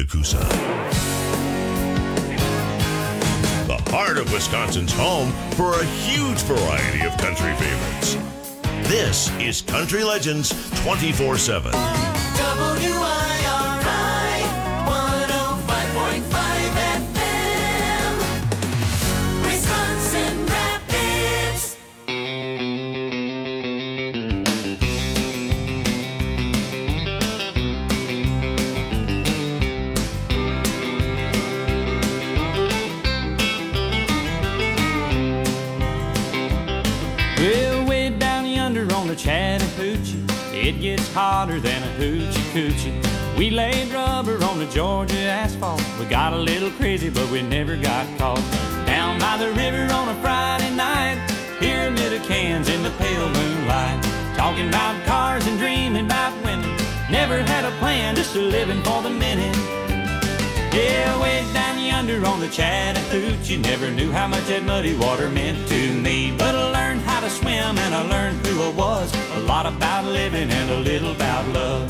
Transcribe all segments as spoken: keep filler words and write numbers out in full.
Coosa. The heart of Wisconsin's home for a huge variety of country favorites. This is Country Legends twenty-four seven. W I R I one oh five point five F M, Wisconsin Rapids. Well, way down yonder on the Chattahoochee, it gets hotter than a hoochie coochie. We laid rubber on the Georgia asphalt. We got a little crazy, but we never got caught. Down by the river on a Friday night, pyramid of cans in the pale moonlight. Talking about cars and dreaming about women. Never had a plan, just a living for the minute. Yeah, way down yonder on the Chattahoochee, never knew how much that muddy water meant to me. But I learned how to swim and I learned who I was. A lot about living and a little about love.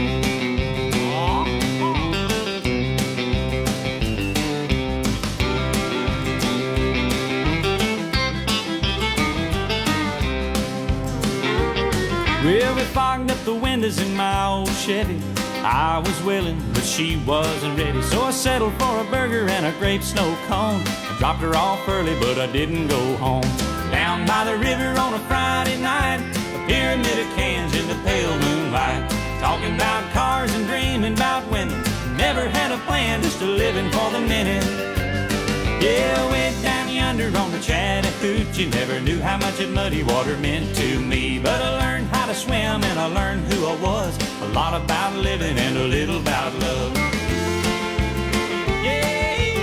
Well, we fogged up the windows in my old Chevy. I was willing, but she wasn't ready. So I settled for a burger and a grape snow cone. I dropped her off early, but I didn't go home. Down by the river on a Friday night, a pyramid of cans in the pale moonlight. Talking about cars and dreaming about women. Never had a plan, just a living for the minute. Yeah, way down yonder on the Chattahoochee, never knew how much that muddy water meant to me. But I learned how to swim and I learned who I was. A lot about living and a little about love. Yeah.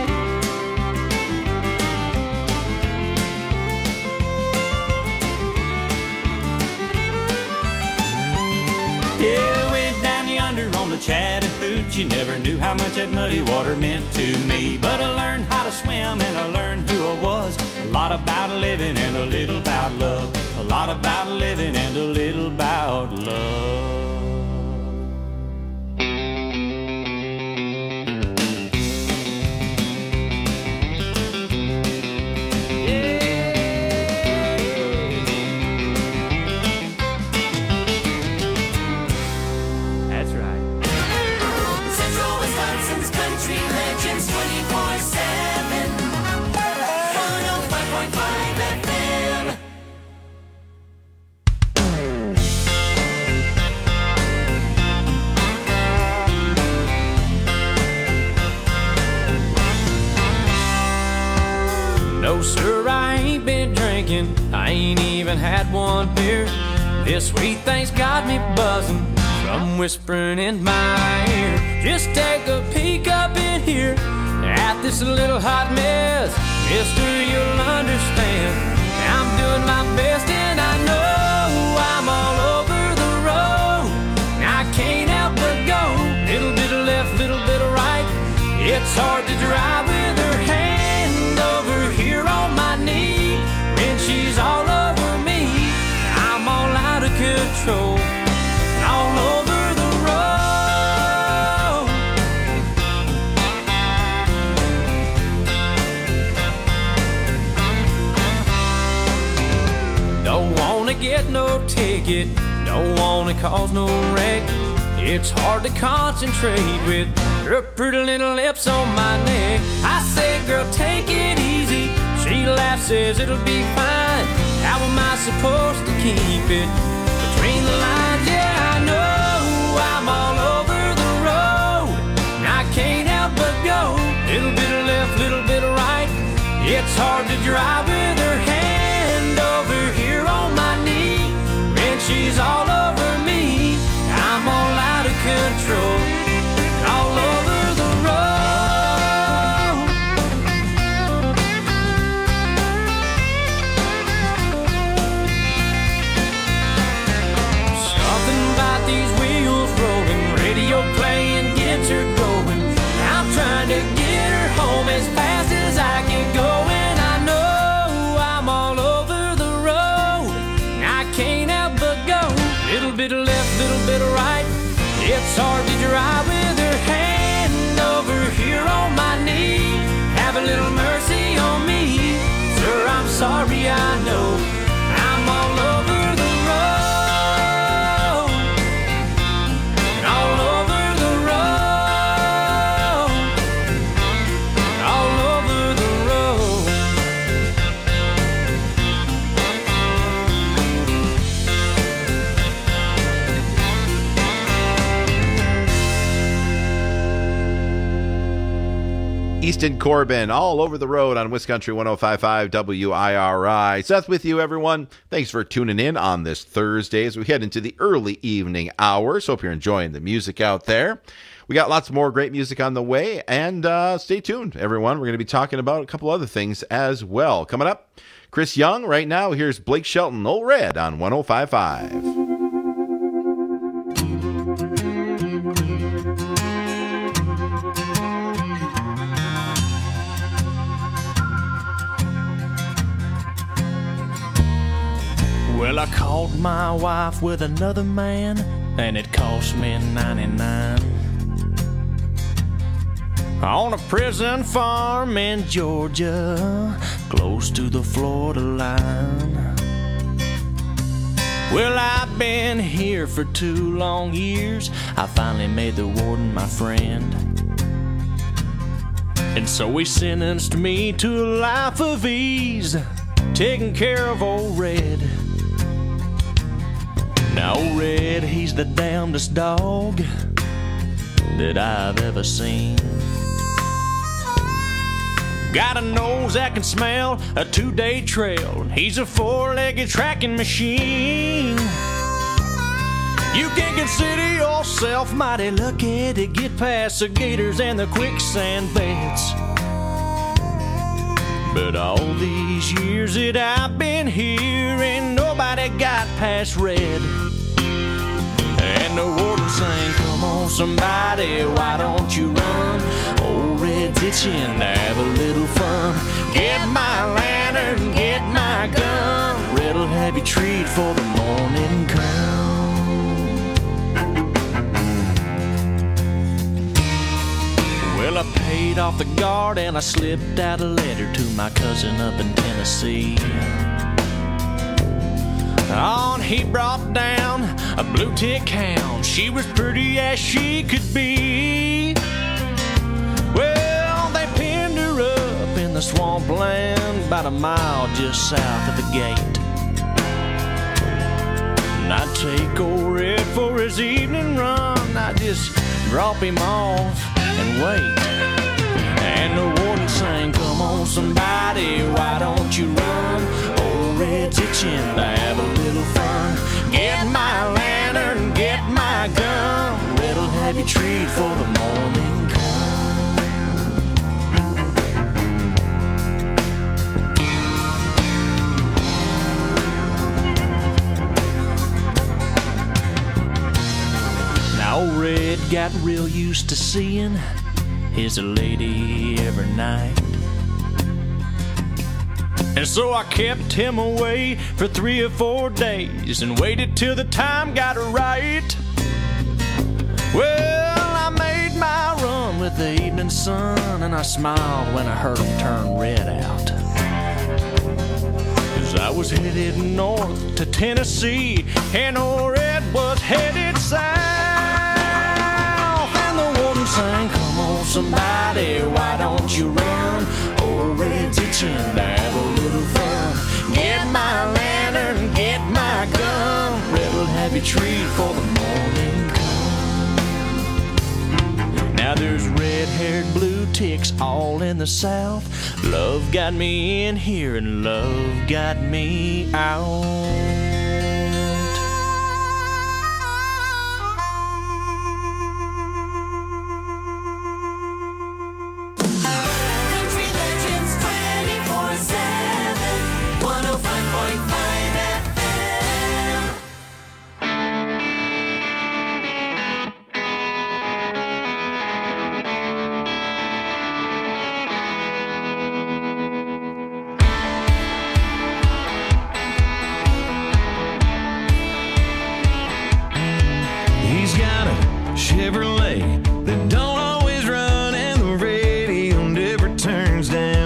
Yeah, way down yonder on the Chattahoochee, never knew how much that muddy water meant to me. But I learned how to swim and I learned who I was. A lot about living and a little about love. A lot about living and a little about love. No, sir, I ain't been drinking. I ain't even had one beer. This sweet thing's got me buzzing from whispering in my ear. Just take a peek up in here at this little hot mess. Mister, you'll understand. I'm doing my best and I know I'm all over the road. I can't help but go. Little bit of left, little bit of right. It's hard to drive with her hand over here on my knee. When she's all over me, I'm all out of control, all over the road. Don't wanna get no ticket, don't wanna cause no wreck. It's hard to concentrate with her pretty little lips on my neck. I say, girl, take it easy. She laughs, says it'll be fine. How am I supposed to keep it between the lines? Yeah, I know I'm all over the road, and I can't help but go. Little bit of left, little bit of right. It's hard to drive with her hand over here on my knee. When she's all over me, I'm all out of control, all over the road. Something about these wheels rolling, radio playing gets her going. I'm trying to get her home as fast as I can go, and I know I'm all over the road. I can't help but go. Little bit of left, little bit of right. It's hard to drive with her hand little mercy on me. Sir, I'm sorry, I know I'm all over the road, all over the road, all over the road. Easton Corbin, all over the road on Wisconsin one oh five point five W I R I. Seth with you, everyone. Thanks for tuning in on this Thursday as we head into the early evening hours. Hope you're enjoying the music out there. We got lots more great music on the way, and uh, stay tuned, everyone. We're going to be talking about a couple other things as well. Coming up, Chris Young. Right now, here's Blake Shelton, Old Red on one oh five point five. Well, I caught my wife with another man, and it cost me ninety-nine. On a prison farm in Georgia, close to the Florida line. Well, I've been here for two long years. I finally made the warden my friend, and so he sentenced me to a life of ease, taking care of old Red. Now old Red, he's the damnedest dog that I've ever seen. Got a nose that can smell a two-day trail. He's a four-legged tracking machine. You can consider yourself mighty lucky to get past the gators and the quicksand beds. But all these years that I've been here, ain't nobody got past Red. And the warden sang, come on somebody, why don't you run? Old Red's itching to have a little fun. Get my lantern, get my gun. Red'll have you treat for the morning come. Well, I paid off the guard and I slipped out a letter to my cousin up in Tennessee. On he brought down a blue tick hound. She was pretty as she could be. Well, they pinned her up in the swampland about a mile just south of the gate. And I'd take old Red for his evening run. I'd just drop him off and wait. And the warden sang, come on somebody, why don't you run? Old Red's itching to have a little fun. Get my lantern, get my gun. Red'll have you treat for the morning come. Now old Red got real used to seeing his lady every night. And so I kept him away for three or four days and waited till the time got right. Well, I made my run with the evening sun, and I smiled when I heard him turn Red out. As I was headed north to Tennessee, and old Red was headed south. And the warden sang, come on somebody, why don't you run? Old Red's itching to have a little fun. Get my lantern, get my gun. Red'll have you treat for the morning come. Now there's red-haired blue ticks all in the south. Love got me in here and love got me out. Chevrolet that don't always run, and the radio never turns down.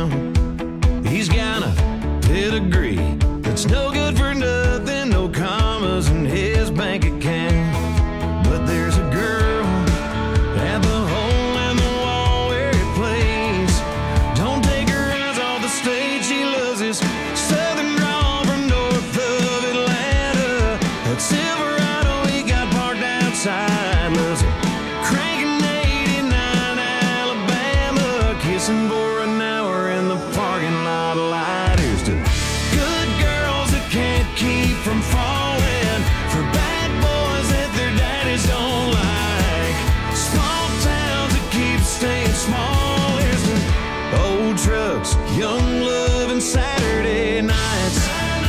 pedigree that's no good for nothing, no commas in his bank account. But there's a girl at the hole in the wall where he plays. Don't take her eyes off the stage, she loves his southern drawl from north of Atlanta. That Silverado he got parked outside, loves it cranking eighty-nine Alabama, kissing for an hour in the parking lot light. Here's to good girls that can't keep from falling, for bad boys that their daddies don't like, small towns that keep staying small. Here's to old trucks, young love, and Saturday nights.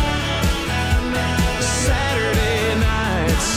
Saturday nights.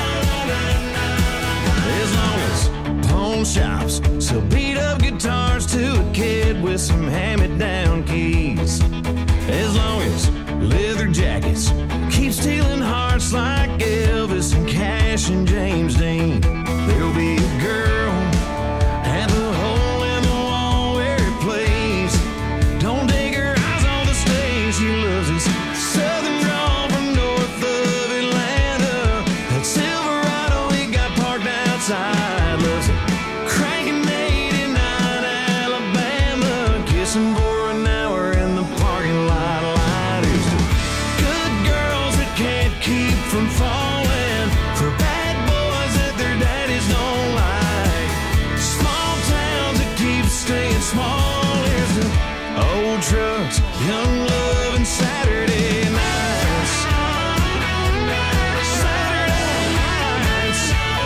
As long as pawn shops sell beat up guitars to a kid with some hand-me-down keys. As long as leather jackets keep stealing hearts like Elvis and Cash and James Dean, there'll be a girl at the hole in the wall where he plays. Don't take her eyes on the stage, she loves his southern drawl from north of Atlanta. That Silverado he got parked outside, loves it cranking eighty-nine Alabama, kissing for an hour in the parking lot light. Here's to good girls that can't keep from falling, for bad boys that their daddies don't like, small towns that keep staying small. Here's to old trucks, young love, and Saturday nights. Saturday nights.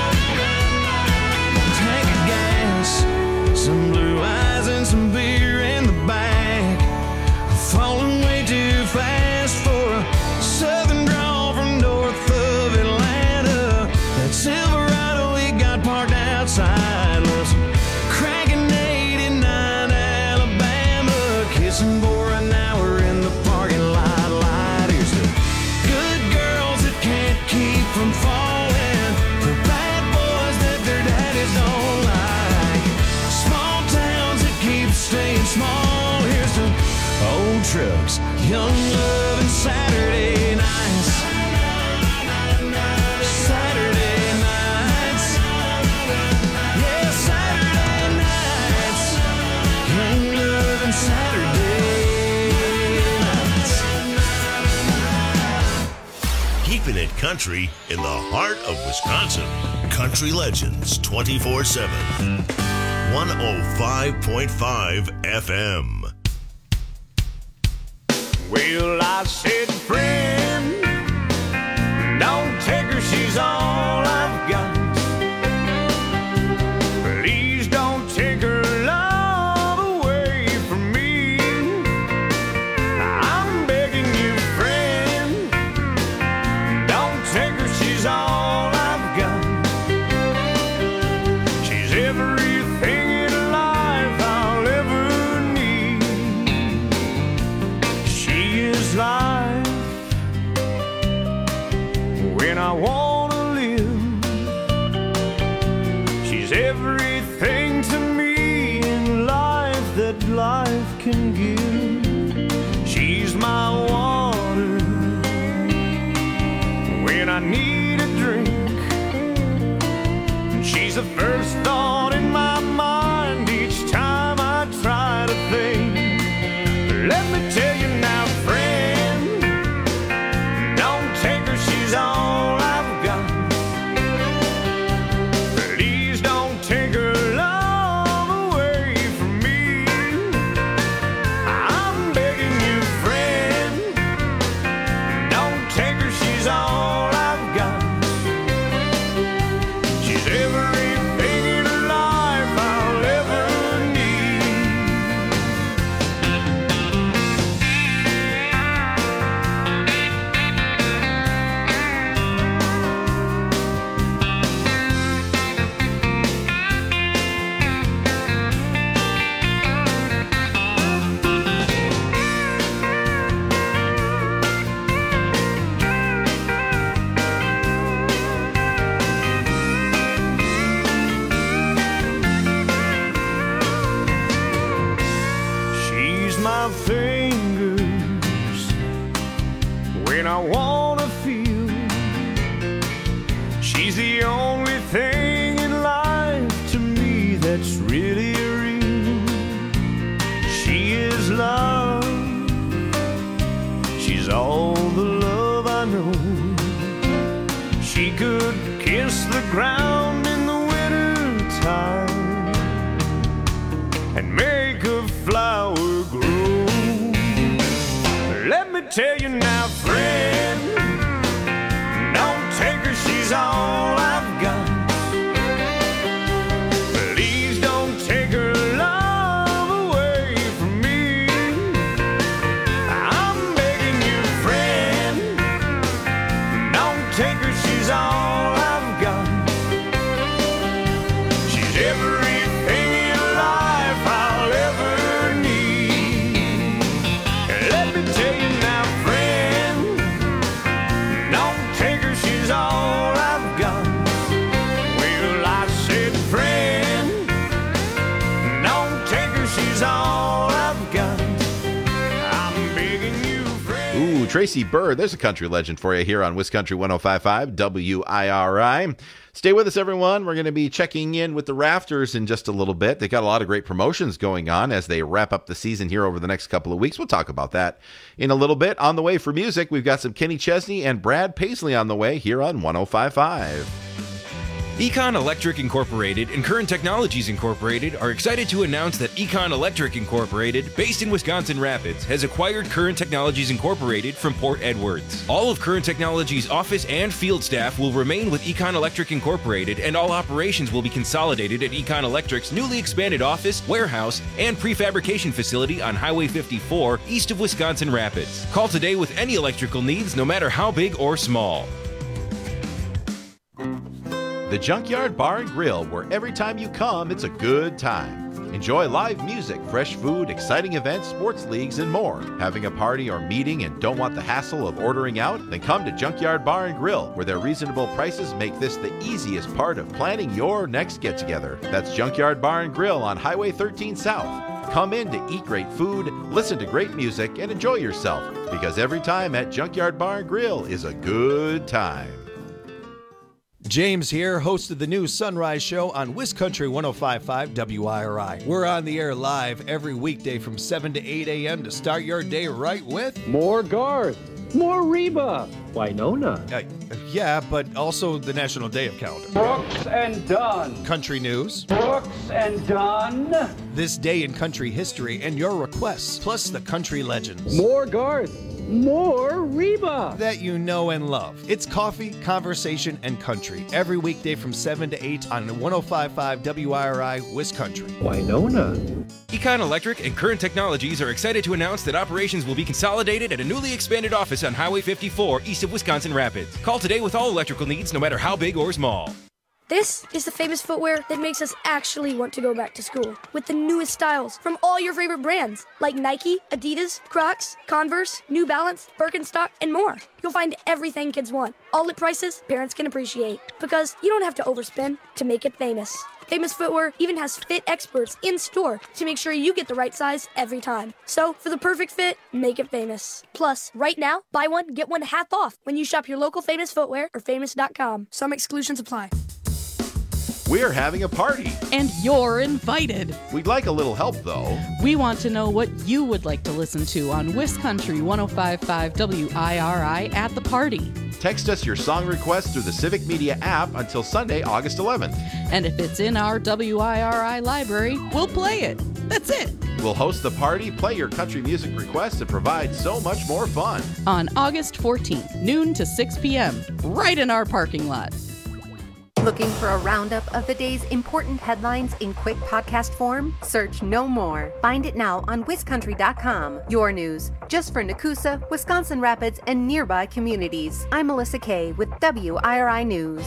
Tank of gas, some blue eyes, and some beer in the back. Falling way too fast for a southern drawl from north of Atlanta. That Silverado he got parked outside, loves cranking eighty-nine Alabama, kissing for an hour in the parking lot light. Here's to good girls that can't keep from falling, for bad boys that their daddies don't like, small towns that keep staying small. Here's to old trucks, young love, and Saturday nights. Saturday nights. Yeah, Saturday nights. Young love and Saturday nights. Keeping it country in the heart of Wisconsin. Country Legends twenty-four seven. one oh five point five F M. Well, I said, friend, don't take her, she's all I've got. Please don't take her love away from me. I'm begging you, friend, don't take her, she's all I've got. She's everything in life I'll ever need. She is life when I wanna live. She's everything to me in life that life can give. She's my water when I need a drink. She's the first thought in my mind each time I try to think. Let me tell you now, friend, don't take her, she's all I've and I wanna feel. She's the only thing in life to me that's really real. She is love. She's all the love I know. She could kiss the ground in the winter time and make a flower grow. Let me tell you now, friend, don't take her, she's all I've got. Please don't take her love away from me. I'm begging you, friend, don't take her, she's all I've got. She's everything in life I'll ever need. Let me tell you now, friend, don't take her, she's all I've got. Well, I said, friend, don't take her, she's all I've got. I'm begging you, friend. Ooh, Tracy Bird, there's a country legend for you here on Wiscountry one oh five point five W I R I. Stay with us, everyone. We're going to be checking in with the Rafters in just a little bit. They got a lot of great promotions going on as they wrap up the season here over the next couple of weeks. We'll talk about that in a little bit. On the way for music, we've got some Kenny Chesney and Brad Paisley on the way here on one oh five point five. Econ Electric Incorporated and Current Technologies Incorporated are excited to announce that Econ Electric Incorporated, based in Wisconsin Rapids, has acquired Current Technologies Incorporated from Port Edwards. All of Current Technologies' office and field staff will remain with Econ Electric Incorporated, and all operations will be consolidated at Econ Electric's newly expanded office, warehouse, and prefabrication facility on Highway fifty-four, east of Wisconsin Rapids. Call today with any electrical needs, no matter how big or small. The Junkyard Bar and Grill, where every time you come, it's a good time. Enjoy live music, fresh food, exciting events, sports leagues, and more. Having a party or meeting and don't want the hassle of ordering out? Then come to Junkyard Bar and Grill, where their reasonable prices make this the easiest part of planning your next get-together. That's Junkyard Bar and Grill on Highway thirteen South. Come in to eat great food, listen to great music, and enjoy yourself, because every time at Junkyard Bar and Grill is a good time. James here, host of the new Sunrise Show on Wiscountry one oh five point five W I R I. We're on the air live every weekday from seven to eight a.m. to start your day right with... More Garth, more Reba, Winona. Uh, yeah, but also the National Day of Calendar. Brooks and Dunn. Country news. Brooks and Dunn. This day in country history and your requests, plus the country legends. More Garth, more Reba. That you know and love. It's coffee, conversation, and country. Every weekday from seven to eight on one oh five point five W I R I, Wiscountry. Winona. Econ Electric and Current Technologies are excited to announce that operations will be consolidated at a newly expanded office on Highway fifty-four, east of Wisconsin Rapids. Call today with all electrical needs, no matter how big or small. This is the famous footwear that makes us actually want to go back to school. With the newest styles from all your favorite brands, like Nike, Adidas, Crocs, Converse, New Balance, Birkenstock, and more. You'll find everything kids want, all at prices parents can appreciate. Because you don't have to overspend to make it famous. Famous Footwear even has fit experts in store to make sure you get the right size every time. So, for the perfect fit, make it famous. Plus, right now, buy one, get one half off when you shop your local Famous Footwear or famous dot com. Some exclusions apply. We're having a party. And you're invited. We'd like a little help, though. We want to know what you would like to listen to on Wiscountry one oh five point five W I R I at the party. Text us your song request through the Civic Media app until Sunday, August eleventh. And if it's in our W I R I library, we'll play it. That's it. We'll host the party, play your country music requests, and provide so much more fun. On August fourteenth, noon to six p.m., right in our parking lot. Looking for a roundup of the day's important headlines in quick podcast form? Search No More. Find it now on Wiscountry dot com. Your news, just for Nakusa, Wisconsin Rapids, and nearby communities. I'm Melissa Kay with W I R I News.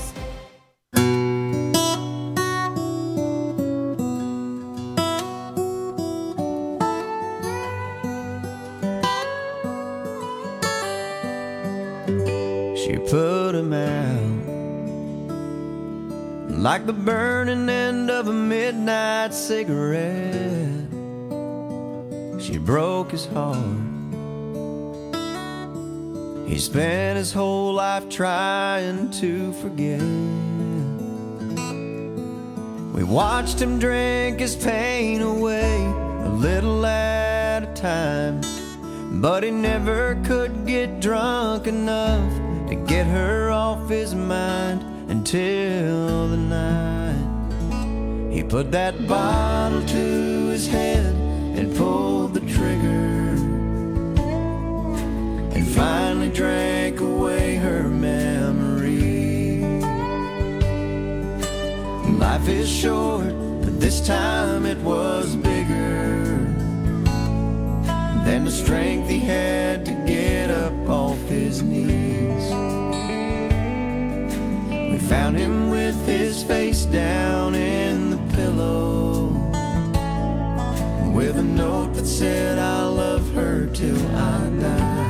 She put him out like the burning end of a midnight cigarette. She broke his heart. He spent his whole life trying to forget. We watched him drink his pain away, a little at a time. But he never could get drunk enough to get her off his mind until the night he put that bottle to his head and pulled the trigger, and finally drank away her memory. Life is short, but this time it was bigger than the strength he had to get up off his knees. We found him with his face down in the pillow, with a note that said, "I'll love her till I die."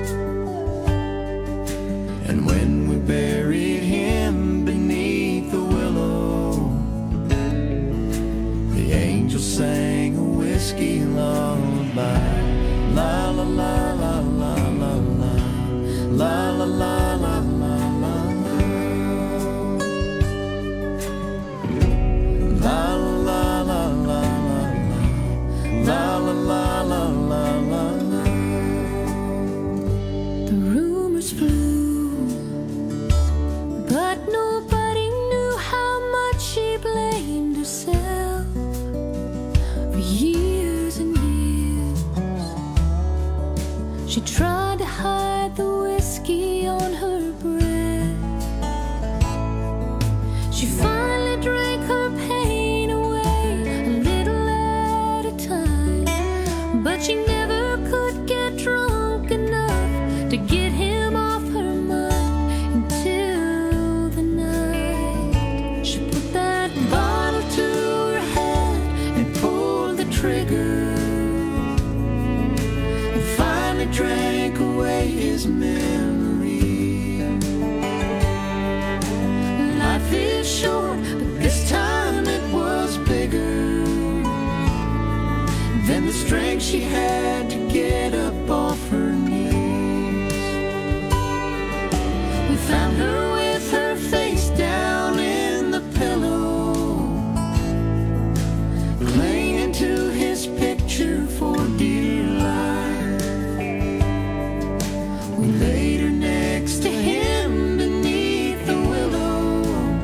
And when we buried him beneath the willow, the angel sang a whiskey lullaby. La la la la la la la, la la la la la la, la la la la la la, la la la la la la. The rumors flew, but nobody knew how much she blamed herself for years and years. She tried to hide the whiskey on her breath. She finally drank her pain away, a little at a time. But she never could get drunk enough to get him off her mind until the night she put that bottle to her head and pulled the trigger, drank away his memory. Life is short, but this time it was bigger than the strength she had to get up off her knees. We found her with her face down in the pillow, clinging to his picture for dear life. We laid her next to him beneath the willow,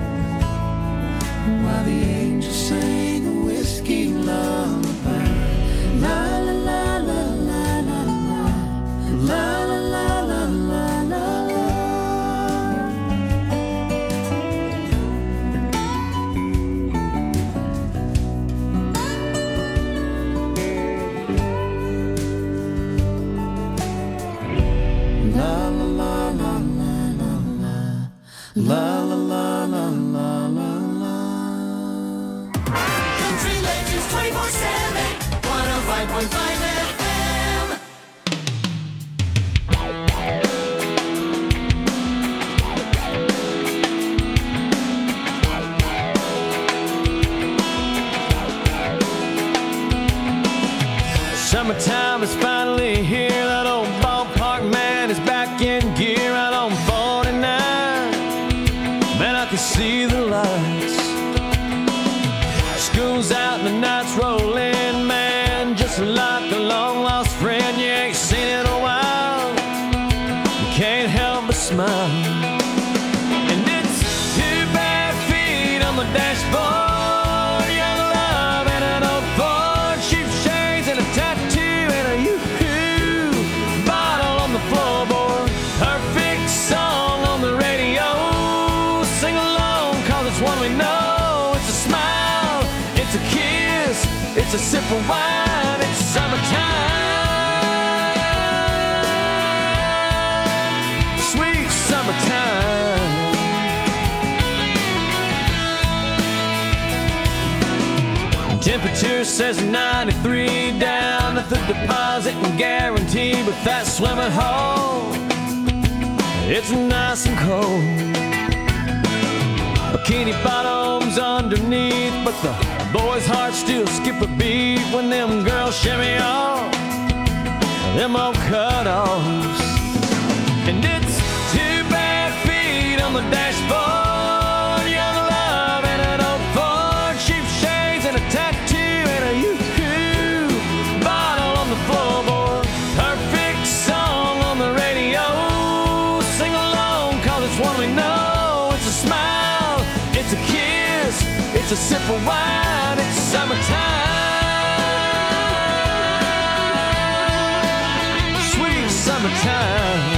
while the angel sang a whiskey lullaby. La la la la la la la, la la la la la la la. La la la la la la la. Country Legends twenty-four seven, one oh five point five F M. Summertime is finally here. That old ballpark man is back in gear out on forty-nine. Man, I can see the lights. School's out and the night's rolling, man. Just like a long lost friend you ain't seen in a while. You can't help but smile. And it's two bare feet on the dashboard, young love and an old Ford, cheap shades and a tattoo and a yoo-hoo bottle on the floorboard. Perfect song on the radio. Sing along, cause it's one we know. It's a smile, it's a kiss, it's a sip of wine, it's summertime, sweet summertime. Temperature says ninety-three down at the deposit and guarantee, but that swimming hole, it's nice and cold. Bikini bottoms underneath, but the boys' hearts still skip a beat when them girls shimmy off them old cutoffs. And it's two bare feet on the dashboard, young love and an old Ford, cheap shades and a tattoo and a yoo-hoo bottle on the floorboard. Perfect song on the radio. Sing along, cause it's one we know. It's a smile, it's a kiss, it's a sip of wine, it's summertime. Sweet summertime.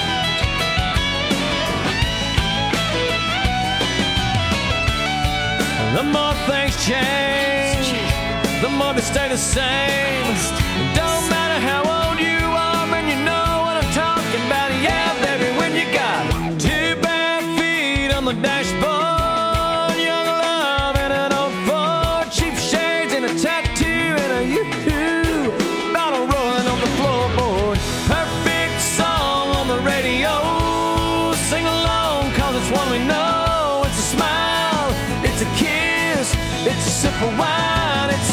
The more things change, the more they stay the same. Don't matter how old you are, and you know what I'm talking about. Yeah, baby, when you got two bare feet on the dashboard, young love and an old Ford, cheap shades and a tattoo and a yoo-hoo bottle rolling on the floorboard. Perfect song on the radio. Sing along, cause it's one we know. It's a smile, it's a kiss, it's a sip of wine, it's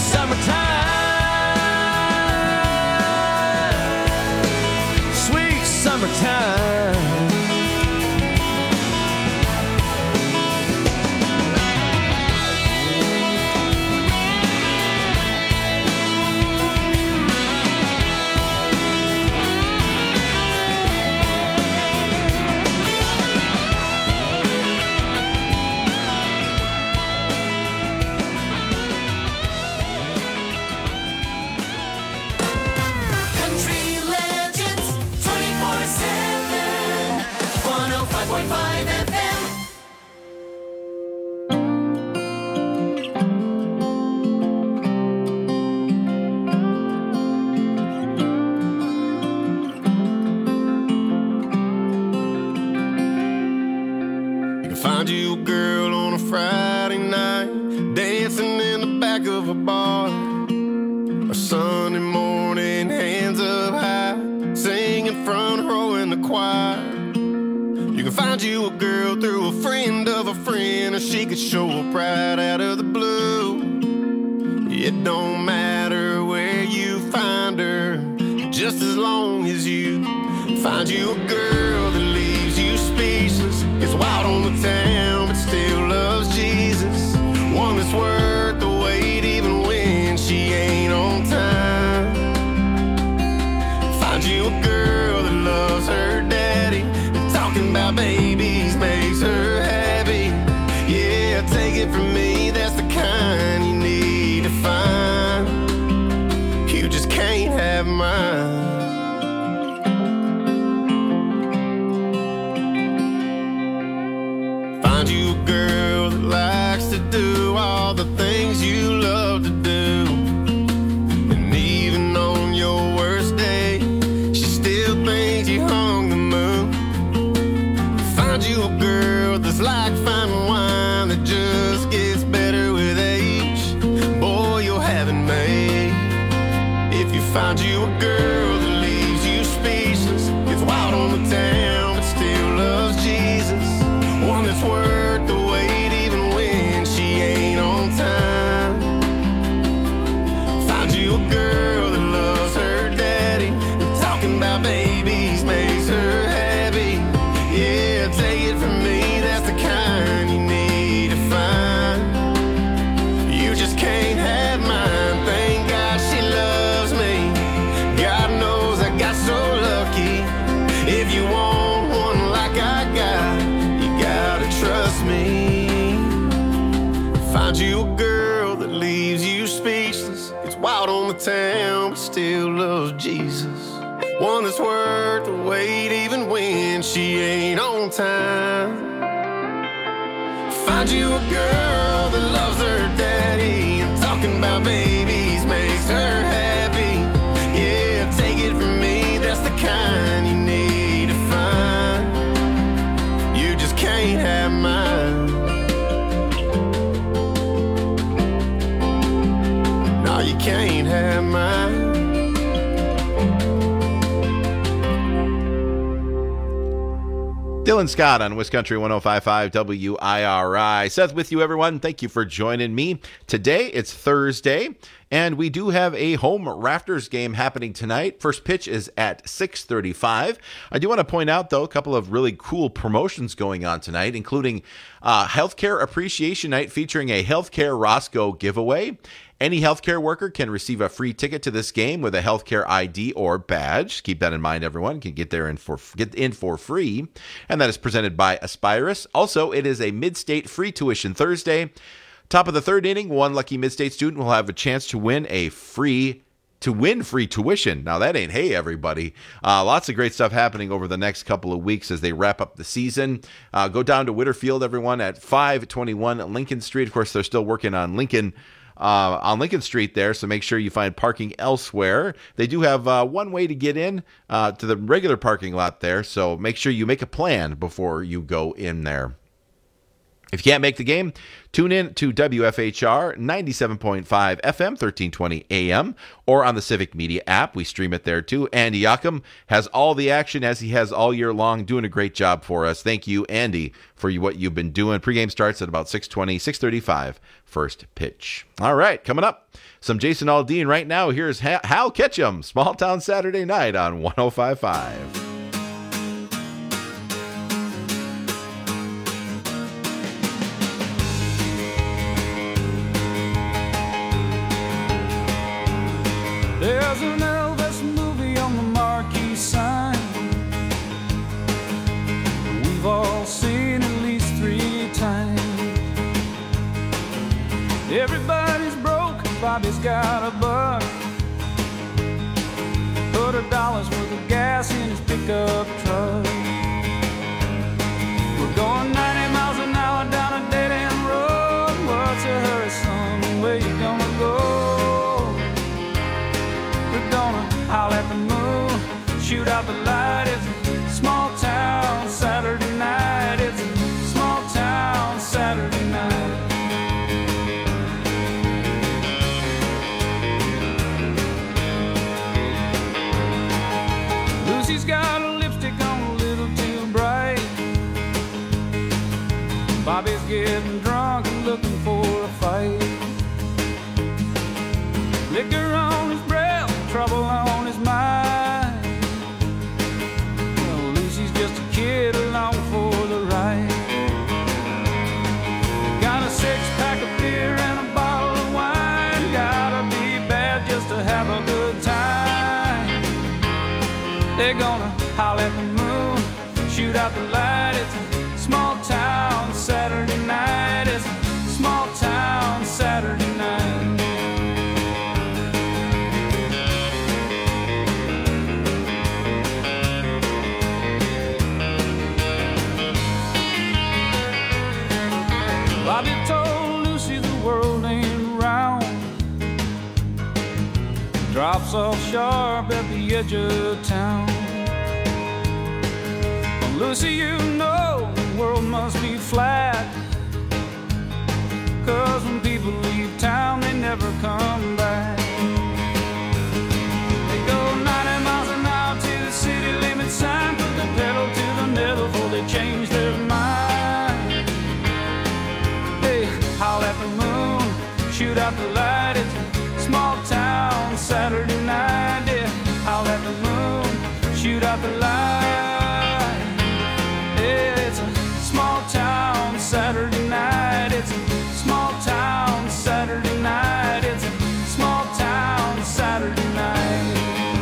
summertime. Sweet summertime. Country Legends twenty-four seven, one oh five point five F M. You can find you a girl on a Friday night, dancing in the back of a bar. Or Sunday morning, hands up high, singing front row in the choir. You can find you a girl through a friend of a friend, or she could show up right out of the blue. It don't matter where you find her, just as long as you find you a girl that leaves you speechless. Gets wild on the town, but still loves Jesus. One that's worth the wait, even when she ain't on time. Find you a girl that loves her daddy, and talking about babies makes her happy. Yeah, take it from me, that's the kind you need to find. You just can't have mine. Find you a girl that likes to do all the things you love to do. And even on your worst day, she still thinks you hung the moon. Find you a girl that's like fine wine that just gets better with age. Boy, you'll have it made. If you find you a girl that leaves you speechless, gets wild on the town, but still loves Jesus. One that's worth the wait, even when she ain't on time. Find you a girl that loves her daddy, and talking about babies makes her happy. Yeah, take it from me, that's the kind you need to find. You just can't have mine. Thank God she loves me. God knows I got so lucky. If you want one like I got, you gotta trust me. Find you a girl that leaves you speechless. It's wild on the town, but still loves Jesus. One that's worth the wait, even when she ain't on time. Find you a girl that loves her daddy, and talking about babies makes her happy. Yeah, take it from me, that's the kind you need to find. You just can't have mine. No, you can't have mine. Dylan Scott on Wiscountry one oh five point five W I R I. Seth with you, everyone. Thank you for joining me. Today, it's Thursday, And we do have a home Rafters game happening tonight. First pitch is at six thirty-five. I do want to point out, though, a couple of really cool promotions going on tonight, including uh, Healthcare Appreciation Night featuring a Healthcare Roscoe giveaway. Any healthcare worker can receive a free ticket to this game with a healthcare I D or badge. Keep that in mind, everyone. Can get there in for get in for free. And that is presented by Aspirus. Also, it is a Mid-State free tuition Thursday. Top of the third inning, one lucky Mid-State student will have a chance to win a free to win free tuition. Now, that ain't hey, everybody. Uh, lots of great stuff happening over the next couple of weeks as they wrap up the season. Uh, go down to Whitterfield, everyone, at five twenty-one Lincoln Street. Of course, they're still working on Lincoln Uh, on Lincoln Street there, so make sure you find parking elsewhere. They do have uh, one way to get in uh, to the regular parking lot there, so make sure you make a plan before you go in there. If you can't make the game, tune in to W F H R ninety-seven point five F M, thirteen twenty A M, or on the Civic Media app. We stream it there too. Andy Yockum has all the action as he has all year long, doing a great job for us. Thank you, Andy, for you, what you've been doing. Pregame starts at about six twenty, six thirty-five, first pitch. All right, coming up, some Jason Aldean right now. Here's Hal Ketchum, Small Town Saturday Night on one oh five point five. There's an Elvis movie on the marquee sign. We've all seen at least three times. Everybody's broke, Bobby's got a buck. Put a dollar's worth of gas in his pickup truck. We're going ninety miles an hour down a dead-end road. What's a hurry, son? Where you gonna go? We're gonna howl at the moon, shoot out the light. It's a small town Saturday night. It's a small town Saturday night. Lucy's got a lipstick on a little too bright. Bobby's getting drunk and looking for a fight. Liquor on his breath, trouble on his mind. Well, Lucy's just a kid along for the ride. Got a six-pack of beer and a bottle of wine. Gotta be bad just to have a good time. They're gonna howl at the moon, shoot out the light. It's a small town Saturday night. It's a small town Saturday night. Bobby told Lucy the world ain't round. Drops off sharp at the edge of town. Well, Lucy, you know the world must be flat. Cause when people leave town, they never come back. They go ninety miles an hour to the city limit sign. Put the pedal to the metal before they change their mind. They howl at the moon, shoot out the light. It's a small town Saturday night. Yeah, howl at the moon, shoot out the light. Yeah, it's a small town Saturday night. It's a small town Saturday night. It's a small town Saturday night.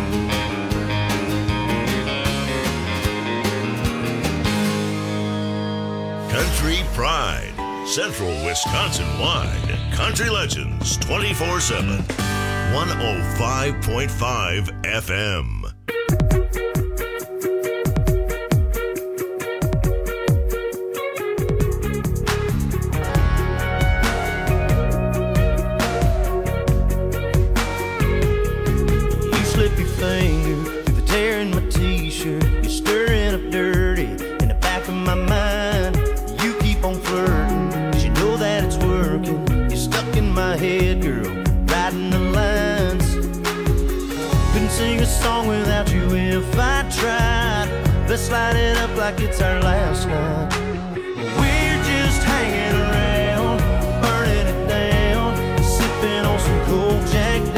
Country Pride, Central Wisconsin-wide. Country Legends twenty-four seven. one oh five point five F M. You slip your finger through the tear in my t-shirt. You're stirring up dirty in the back of my mind. You keep on flirting, cause you know that it's working. You're stuck in my head, girl, riding the lines. Couldn't sing a song without you if I tried. Let's light it up like it's our last night. We're just hanging around, burning it down, sipping on some cold Jack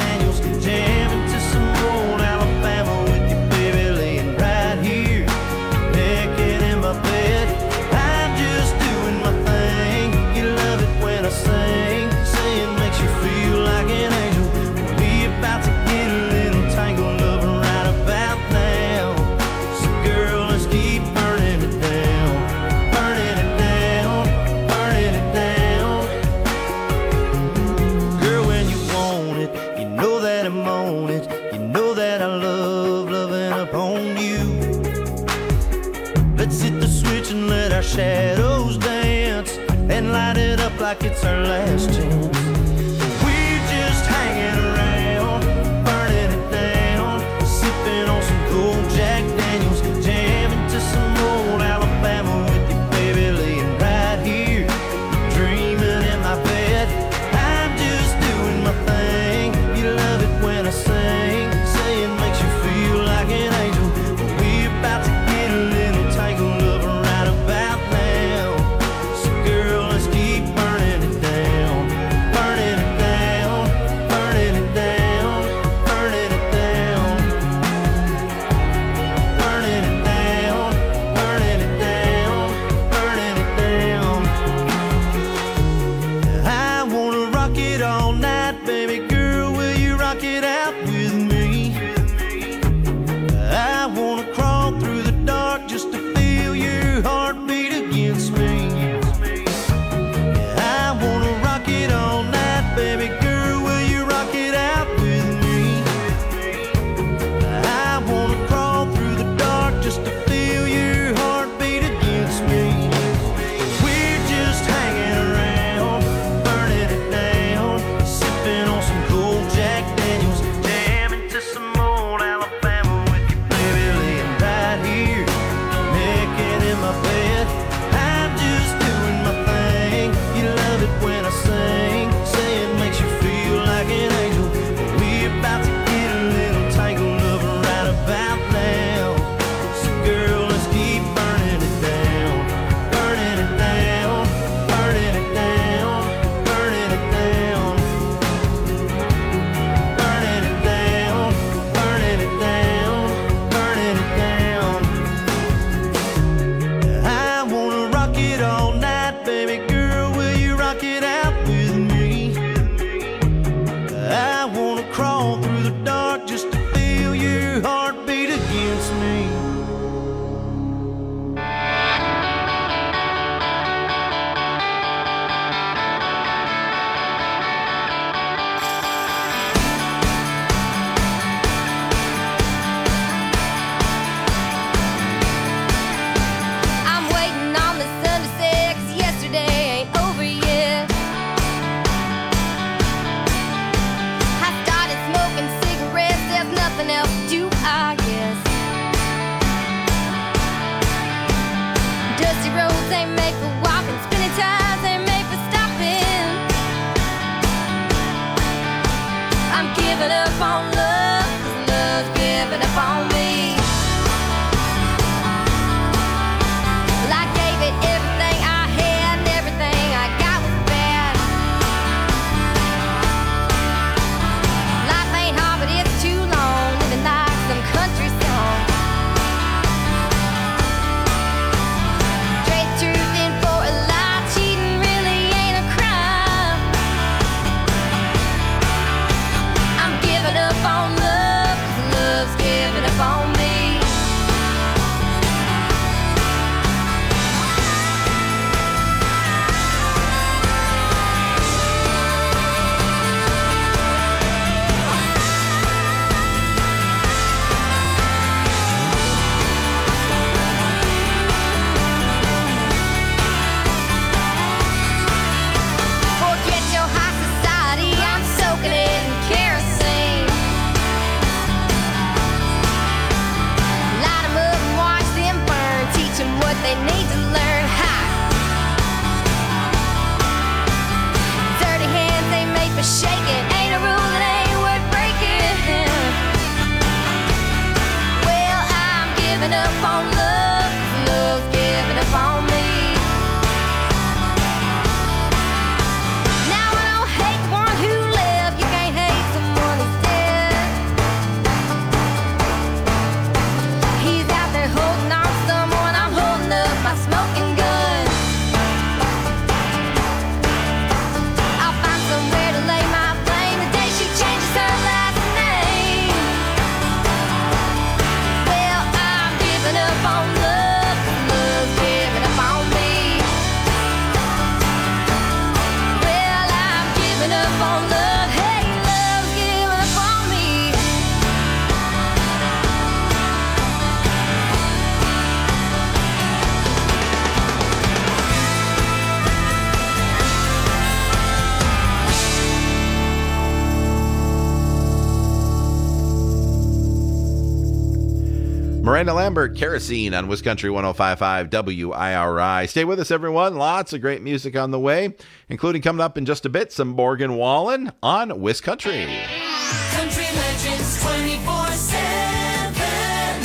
Let's hit the switch and let our shadows dance and light it up like it's our last chance. We're just hanging around, burning it down, sipping on some cool Jack Daniels, jamming to some old Alabama with you, baby, laying right here, dreaming in my bed. I'm just doing my thing. You love it when I sing, say it makes you feel like an angel. We're about to get a little tangled up right about now. So girl, let's keep burning it down, burning it down, burning it down, burning it down, burning it down, burning it down, burning it down. I wanna rock it all night, baby girl, will you rock it out with me? I wanna crawl through the dark just to feel your heartbeat against me. I wanna rock it all night, baby girl, will you rock it out with me? I wanna crawl through the dark just to feel your heartbeat against me. We're just hanging around, burning it down, sipping on some cool Jack Daniels, jamming to some old Alabama with you, baby, laying right here, naked in my bed. I'm just doing my thing. You love it when I sing, say it makes you feel like an angel. We're about to get a little tangled up right about now. So girl, let's keep burning it down, burning it down, burning it down, burning it down, burning it down, burning it down, burning it down. I wanna rock it all night, baby girl, will you rock it out with me? I wanna crawl through the dark just to feel your heartbeat against me. I'm waiting on the sun to set, 'cause yesterday ain't over yet. I started smoking cigarettes, there's nothing else to do, I guess. Dusty roads ain't made for walking, spinning tires ain't made for stopping. I'm giving up on love, 'cause love's giving up on me. Well, I gave it everything I had, and everything I got was bad. Life ain't hard, but it's too long, living like some country song. Trade truth in for a lie, cheating really ain't a crime. I'm giving up on love, 'cause love's giving up on me. Forget your high society, I'm soaking it in kerosene. Light 'em up and watch them burn, teach 'em what they need to learn. Ha! Dirty hands ain't made for shaking, ain't a rule that ain't worth breaking. Well, I'm giving up on love, 'cause love's giving up on me. Now I don't hate the one who left, you can't hate someone who's dead. He's out there holding on to someone, I'm holding up my smoking gun. I'll find somewhere to lay my flame the day she changes her last name. Well, I'm giving up on Miranda Lambert, Kerosene on Wiscountry one oh five point five W I R I. Stay with us, everyone. Lots of great music on the way, including coming up in just a bit, some Morgan Wallen on Wiscountry. Country Legends twenty-four seven.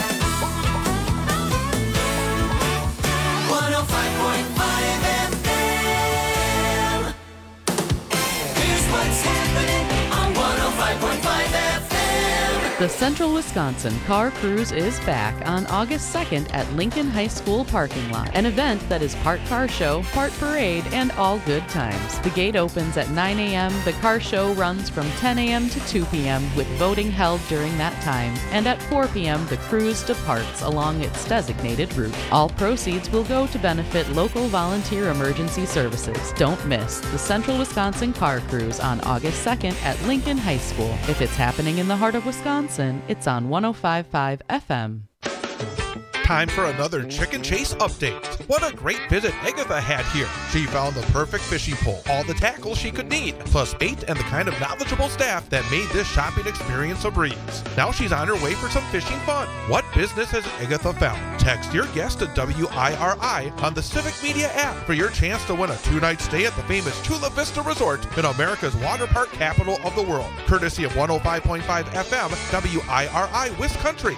one oh five point five F M. Here's what's happening on one oh five point five F M. The Central Wisconsin Car Cruise is back on August second at Lincoln High School parking lot, an event that is part car show, part parade, and all good times. The gate opens at nine a.m., the car show runs from ten a.m. to two p.m. with voting held during that time, and at four p.m. the cruise departs along its designated route. All proceeds will go to benefit local volunteer emergency services. Don't miss the Central Wisconsin Car Cruise on August second at Lincoln High School. If it's happening in the heart of Wisconsin, it's on one oh five point five F M. Time for another Chicken Chase update. What a great visit Agatha had here. She found the perfect fishing pole, all the tackle she could need, plus bait and the kind of knowledgeable staff that made this shopping experience a breeze. Now she's on her way for some fishing fun. What business has Agatha found? Text your guess to W I R I on the Civic Media app for your chance to win a two-night stay at the famous Chula Vista Resort in America's water park capital of the world. Courtesy of one oh five point five F M, W I R I Wiscountry.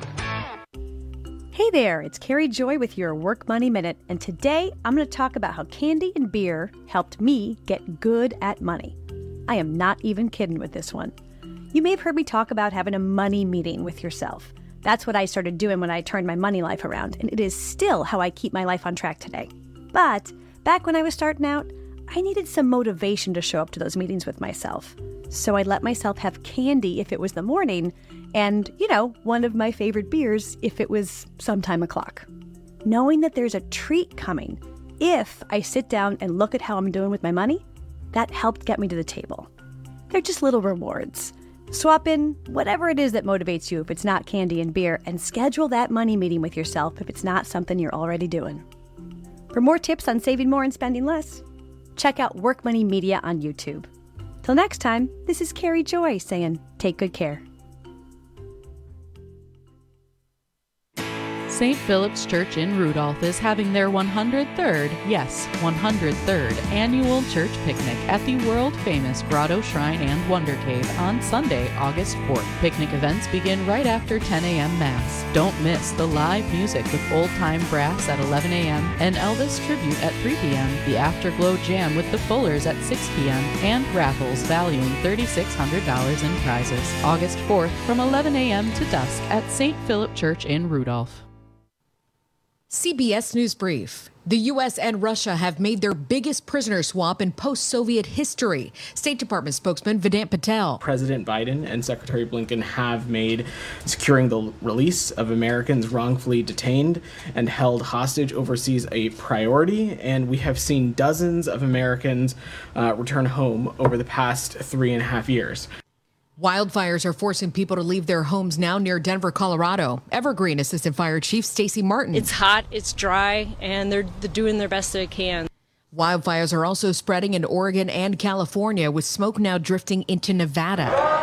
Hey there, it's Carrie Joy with your Work Money Minute, and today I'm going to talk about how candy and beer helped me get good at money. I am not even kidding with this one. You may have heard me talk about having a money meeting with yourself. That's what I started doing when I turned my money life around, and it is still how I keep my life on track today. But back when I was starting out, I needed some motivation to show up to those meetings with myself. So I let myself have candy if it was the morning, and, you know, one of my favorite beers if it was some time o'clock. Knowing that there's a treat coming if I sit down and look at how I'm doing with my money, that helped get me to the table. They're just little rewards. Swap in whatever it is that motivates you if it's not candy and beer, and schedule that money meeting with yourself if it's not something you're already doing. For more tips on saving more and spending less, check out Work Money Media on YouTube. Till next time, this is Carrie Joy saying, take good care. Saint Philip's Church in Rudolph is having their one hundred third, yes, one hundred third annual church picnic at the world-famous Grotto Shrine and Wonder Cave on Sunday, August fourth. Picnic events begin right after ten a.m. Mass. Don't miss the live music with old-time brass at eleven a.m. and Elvis tribute at three p.m., the Afterglow Jam with the Fullers at six p.m., and raffles valuing three thousand six hundred dollars in prizes. August fourth from eleven a.m. to dusk at Saint Philip Church in Rudolph. C B S News Brief. The U S and Russia have made their biggest prisoner swap in post-Soviet history. State Department spokesman Vedant Patel. President Biden and Secretary Blinken have made securing the release of Americans wrongfully detained and held hostage overseas a priority, and we have seen dozens of Americans uh, return home over the past three and a half years. Wildfires are forcing people to leave their homes now near Denver, Colorado. Evergreen Assistant Fire Chief Stacy Martin. It's hot, it's dry, and they're, they're doing their best they can. Wildfires are also spreading in Oregon and California, with smoke now drifting into Nevada.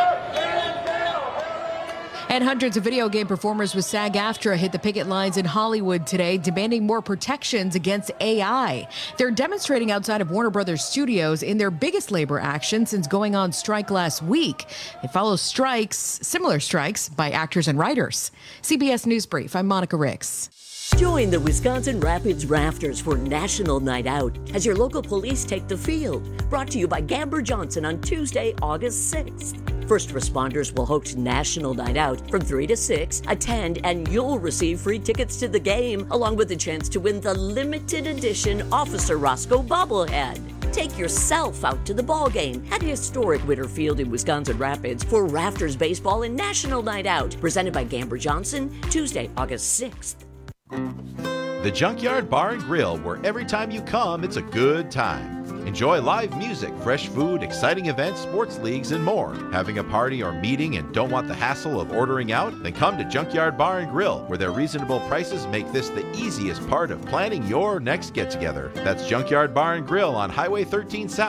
And hundreds of video game performers with SAG-AFTRA hit the picket lines in Hollywood today, demanding more protections against A I. They're demonstrating outside of Warner Brothers Studios in their biggest labor action since going on strike last week. They follow strikes, similar strikes, by actors and writers. C B S News Brief, I'm Monica Ricks. Join the Wisconsin Rapids Rafters for National Night Out as your local police take the field. Brought to you by Gamber Johnson on Tuesday, August sixth. First responders will host National Night Out from three to six. Attend and you'll receive free tickets to the game, along with a chance to win the limited edition Officer Roscoe bobblehead. Take yourself out to the ball game at historic Witter Field in Wisconsin Rapids for Rafters Baseball and National Night Out, presented by Gamber Johnson, Tuesday, August sixth. The Junkyard Bar and Grill, where every time you come, it's a good time. Enjoy live music, fresh food, exciting events, sports leagues, and more. Having a party or meeting and don't want the hassle of ordering out? Then come to Junkyard Bar and Grill, where their reasonable prices make this the easiest part of planning your next get-together. That's Junkyard Bar and Grill on Highway thirteen South.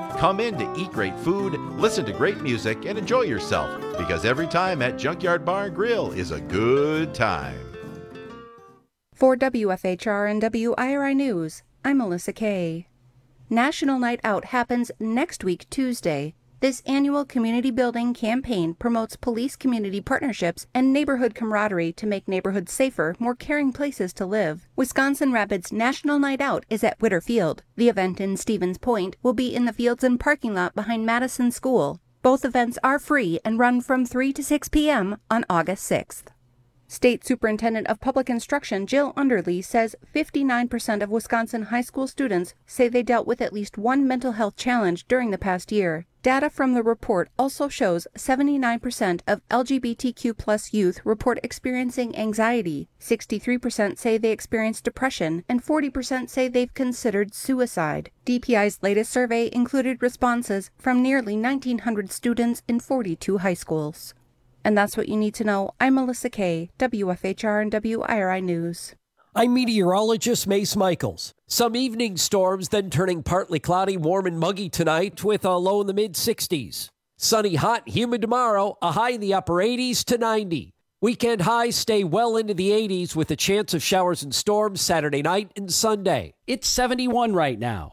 Come in to eat great food, listen to great music, and enjoy yourself, because every time at Junkyard Bar and Grill is a good time. For W F H R and W I R I News, I'm Melissa Kay. National Night Out happens next week, Tuesday. This annual community building campaign promotes police community partnerships and neighborhood camaraderie to make neighborhoods safer, more caring places to live. Wisconsin Rapids National Night Out is at Witter Field. The event in Stevens Point will be in the fields and parking lot behind Madison School. Both events are free and run from three to six p.m. on August sixth. State Superintendent of Public Instruction Jill Underly says fifty-nine percent of Wisconsin high school students say they dealt with at least one mental health challenge during the past year. Data from the report also shows seventy-nine percent of L G B T Q plus youth report experiencing anxiety, sixty-three percent say they experienced depression, and forty percent say they've considered suicide. D P I's latest survey included responses from nearly nineteen hundred students in forty-two high schools. And that's what you need to know. I'm Melissa Kay, W F H R and W I R I News. I'm meteorologist Mace Michaels. Some evening storms, then turning partly cloudy, warm and muggy tonight with a low in the mid sixties. Sunny, hot, humid tomorrow, a high in the upper eighties to ninety. Weekend highs stay well into the eighties with a chance of showers and storms Saturday night and Sunday. It's seventy-one right now.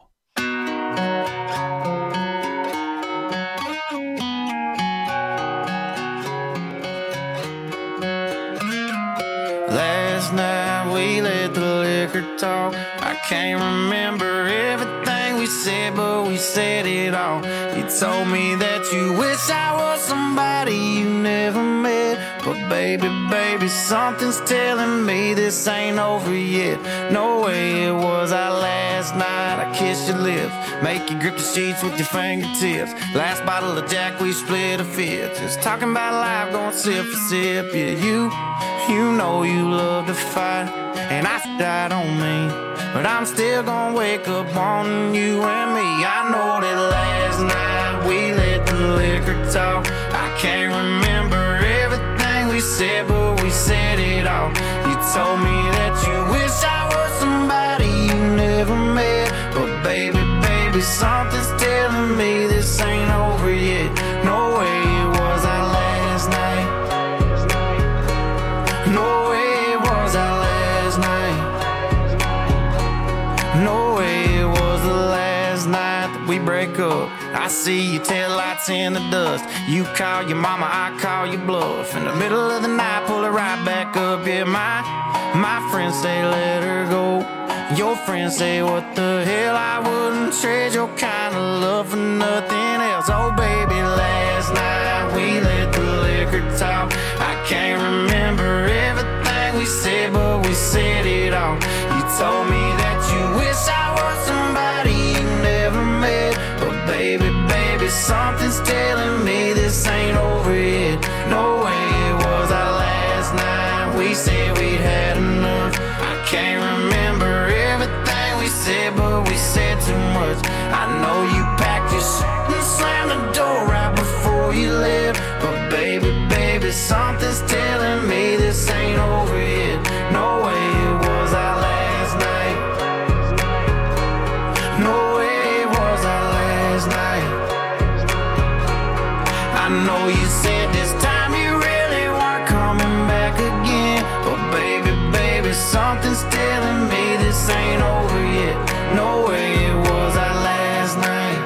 Last night we let the liquor talk. I can't remember everything we said, but we said it all. You told me that you wish I was somebody you never met. But baby, baby, something's telling me this ain't over yet. No way it was our last night. I kissed your lips, make you grip the sheets with your fingertips. Last bottle of Jack, we split a fifth. Just talking about life, going sip for sip. Yeah, you, you know you love to fight, and I died on me, but I'm still gonna wake up on you and me. I know that last night we let the liquor talk. I can't remember everything we said, but we said it all. You told me that you wish I was somebody you never met. But baby, baby, something's telling me this ain't over yet. No way it was our last night. No way it was our last night. No way it was the last night that we break up. I see your taillights in the dust. You call your mama, I call your bluff. In the middle of the night, pull it right back up. Yeah, my, my friends say let her go. Your friends say what the hell, I wouldn't trade your kind of love for nothing else. Oh baby, last night we let the liquor talk. I can't remember everything we said, but we said it all. You told me that you wish I was somebody you never met. But baby, baby, something's telling me this ain't over yet. No way it was our last night. We said we'd had enough. I can't remember everything we said, but we said too much. I know you packed your shit and slammed the door right before you left. But baby, baby, something's telling me this ain't over yet. No way it was our last night. No way it was our last night. I know you said this time you really weren't coming back again. But baby, baby, something's telling me this ain't over yet. No way it was our last night.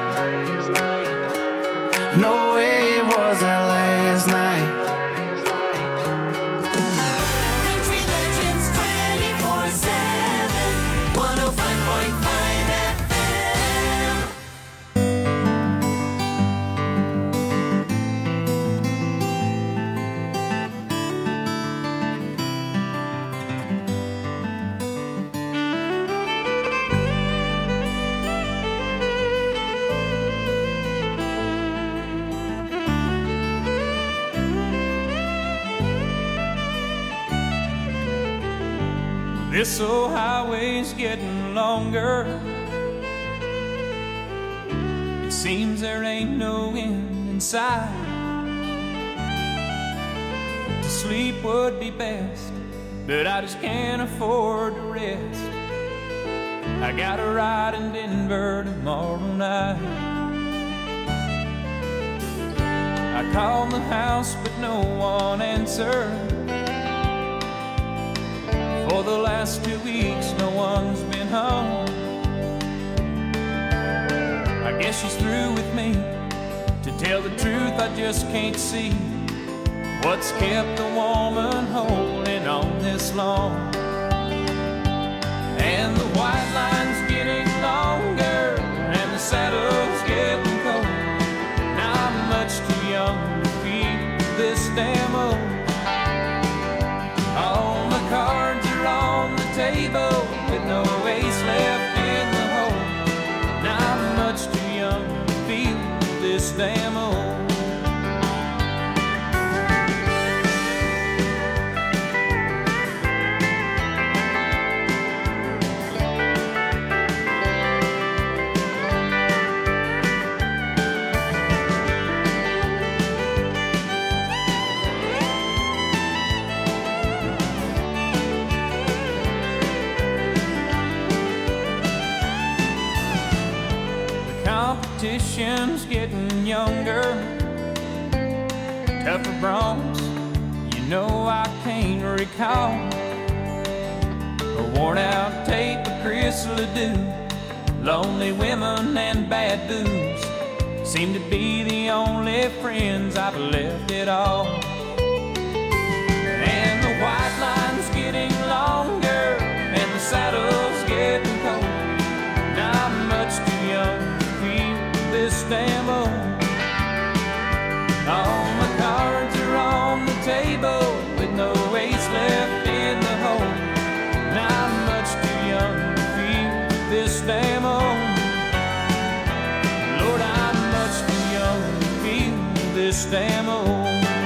No way it was our last night. Country Legends twenty-four seven, one oh five point five F M. This old highway's getting longer. It seems there ain't no end in sight. To sleep would be best, but I just can't afford to rest. I got a ride in Denver tomorrow night. Called the house, but no one answered. For the last two weeks, no one's been home. I guess she's through with me. To tell the truth, I just can't see what's kept the woman holding on this long. And the white line's getting longer, and the saddle's getting cold. Now I'm much too young to feel this damn old. All my cards are on the table with no ace left in the hole. Now I'm much too young to feel this damn old. Competition's getting younger, tougher bronze, you know I can't recall. A worn out tape of Chris Ledoux, lonely women and bad booze seem to be the only friends I've left at all. And the white line's getting longer, and the saddle's getting cold. Now I'm much too young this damn old. All my cards are on the table with no ace left in the hole. Now I'm much too young to feel this damn old. Lord, I'm much too young to feel this damn old.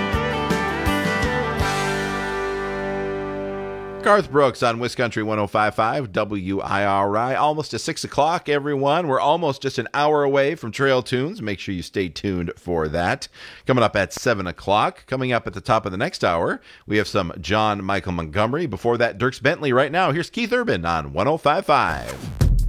Garth Brooks on Wiscountry one oh five point five W I R I. Almost to six o'clock, everyone. We're almost just an hour away from Trail Tunes. Make sure you stay tuned for that. Coming up at seven o'clock. Coming up at the top of the next hour, we have some John Michael Montgomery. Before that, Dierks Bentley. Right now, here's Keith Urban on one oh five point five.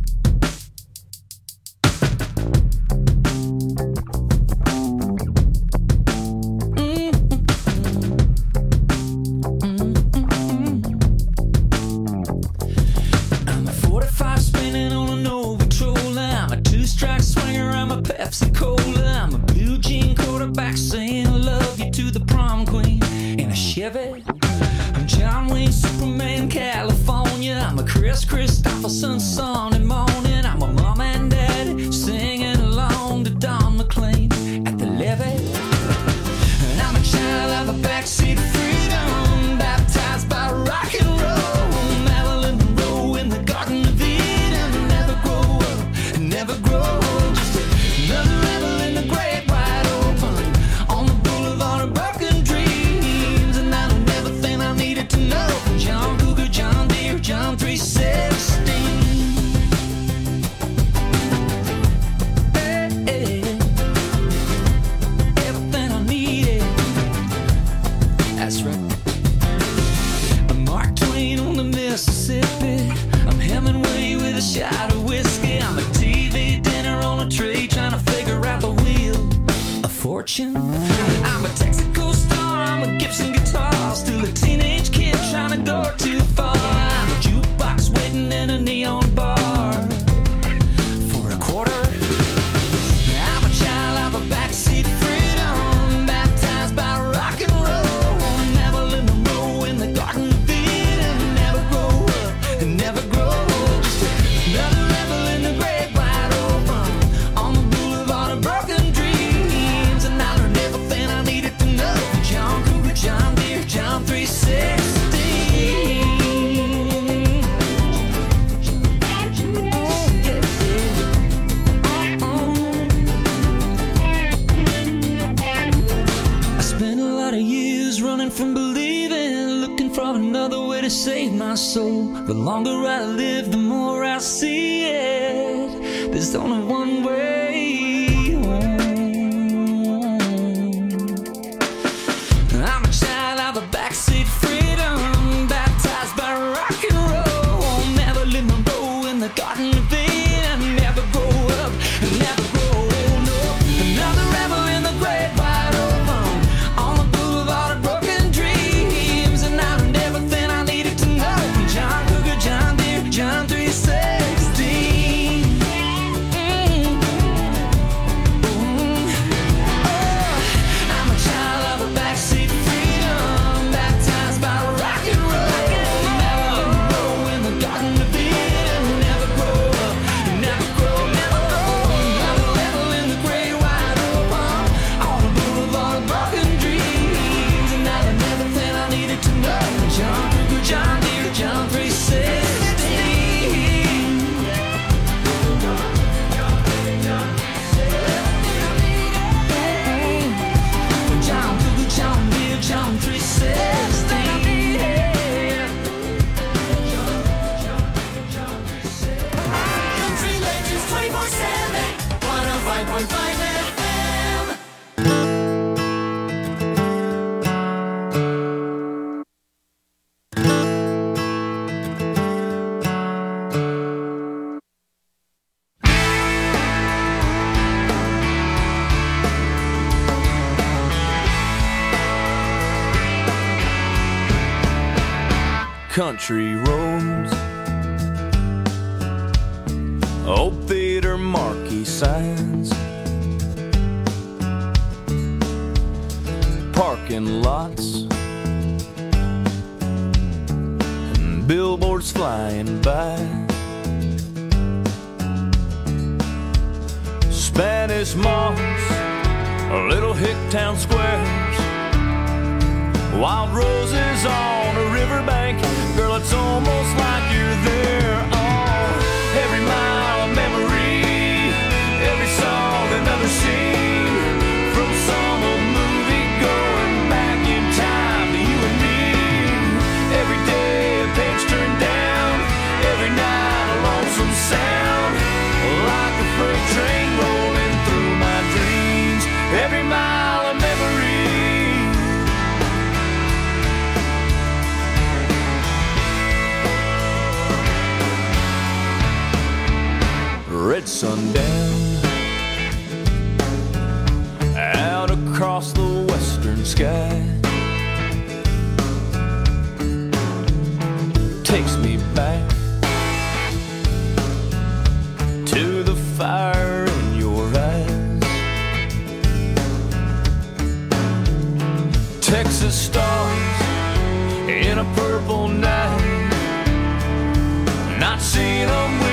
Pepsi Cola, I'm a blue jean quarterback saying I love you to the prom queen in a Chevy. I'm John Wayne, Superman, California. I'm a Chris Christopherson, Sunday morning. I'm a mom and dad singing along to Don McLean at the levee. And I'm a child of a backseat freedom, baptized by rock and roll. Marilyn Monroe in the Garden of Eden. Never grow up, never grow up. Another rebel in the great wide open on the boulevard of broken dreams. And I learned everything I needed to know from John Cougar, John Deere, John three sixteen. Hey, hey. Everything I needed. That's right. I'm Mark Twain on the Mississippi. I'm Hemingway with a shot of whiskey. I'm a T V dinner on a tray trying to figure out the wheel of fortune. I'm a Texaco star, I'm a Gibson guitar, still a teenage kid trying to go too far. I'm a jukebox waiting in a neon bar for a quarter. I'm a child of a backseat freedom, baptized by rock and roll. Marilyn Monroe in the Garden of Eden. Never grow up, never grow old. Just another rebel in the great wide open on the boulevard of broken dreams. And I learned everything I needed to know from John Cougar, John Deere, John three sixteen. I spent a lot of years running from believing, looking for another way to save my soul. The longer I live, the more I see it. There's only one way home. I'm a child of a backseat freedom, baptized by rock and roll. Marilyn Monroe in the Garden of Eden. Never grow up, never grow old. No, another rebel in the great wide open point five F M. Country roads, old theater marquee signs, parking lots, and billboards flying by, Spanish moss, little hick town squares, wild roses on a riverbank. Girl, it's almost like you're there. Oh, every mile of memory, every song, another scene from some old movie going back in time to you and me. Every day a page turned down, every night a lonesome sound, like a freight train rolling through my dreams. Every mile of memory. Red sundown out across the western sky takes me back to the fire in your eyes. Texas stars in a purple night, not seeing them